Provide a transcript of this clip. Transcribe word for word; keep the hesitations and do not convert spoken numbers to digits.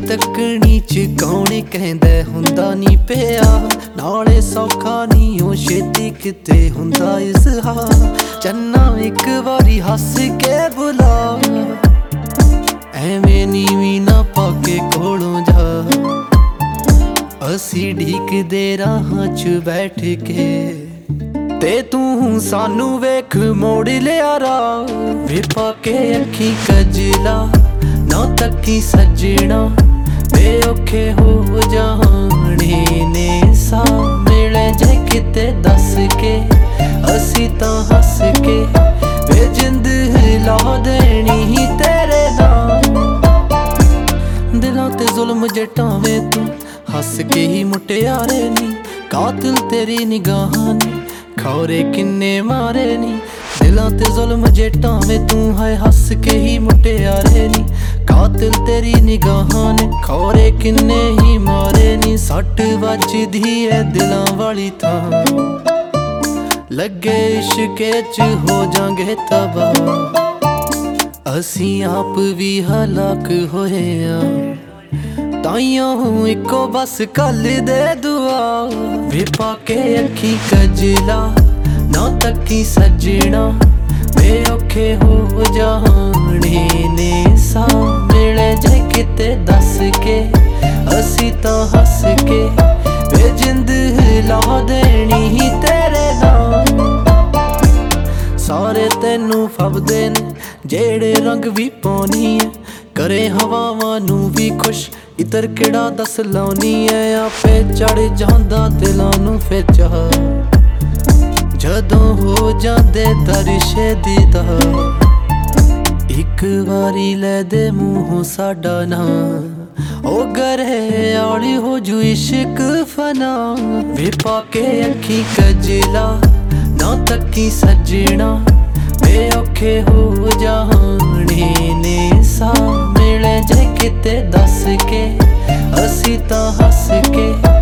तकनी च कौन कहंदा हुंदा नी पिया नाले सौखा नी ओ छेती किते हुंदा इज़हार चन्ना एक वारी हस के बुला एवें नीवी ना पाके कोलों जा असी ढीकदे राहां च बैठ के ते तू सानू वेख मोड़ लिया राह वे पाके अखी कजला ना तकी सजना वे औखे हो जाने ने सा मिले जे किते दस के असी तां हस के वे जिंद ला देनी तेरे नाल दिलां ते जुल्म जटावे तू हस के ही मुटियारे नी कातिल तेरी निगाहां ने खौरे किन्ने मारे नी दिलां ते जुल्म जटावे तू है हस के ही मुटियारे नी कातिल तेरी निगाहां ने खौरे किन्ने ही मारे नी सट वजदी है दिलां वाली थां लगे इश्के च हो जांगे तबाह असी आप भी हलाक होए आ ताइयों इको बस कल दे दुआ वे पाके अखी कजला ना तकी सजना वे औखे हो जाने ने सा मिले जे किते दस के असी तां हस के वे जिंद ला देनी तेरे नाल सारे तेनू फबदे ने जेड़े रंग भी पाउनी है करे हवावां नू भी खुश इधर केड़ा दस लाउनी है आपे चढ़ जांदा दिलां नू फिर जदों हो जांदे दरिशे दीदार इक वारी लै दे मूहों साडा नां ओ गरे आली हो जू इश्क फना वे पाके अखी कजला ना तकी सजना वे औखे हो जाने ने सा मिले जे किते दस के असी तां हस के